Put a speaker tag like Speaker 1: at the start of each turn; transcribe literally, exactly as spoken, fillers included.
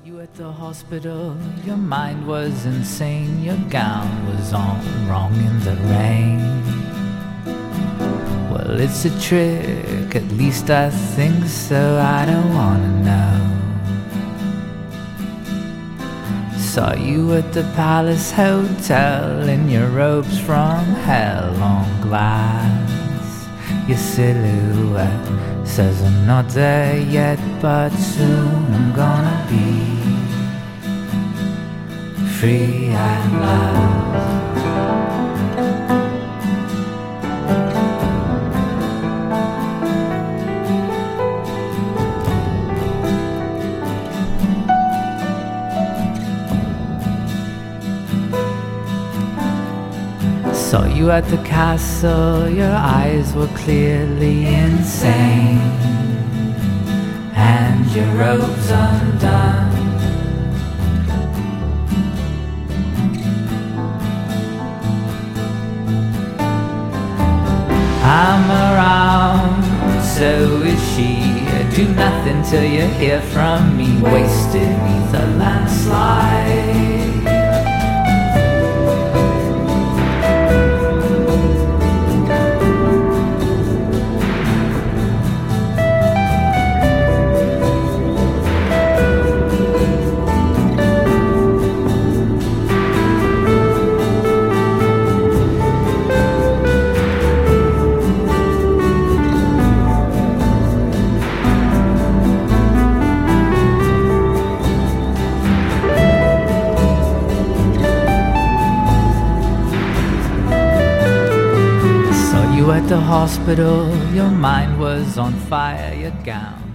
Speaker 1: you at the hospital, your mind was insane, your gown was on wrong in the rain. Well, it's a trick, at least I think so, I don't wanna know. Saw you at the Palace Hotel in your robes from hell on glass. Your silhouette says I'm not there yet, but soon I'm gonna be free at last. Saw you at the castle, your eyes were clearly insane, and your robes undone. I'm around, so is she. Do nothing till you hear from me. Wasted neath a landslide. At the hospital, your mind was on fire, your gown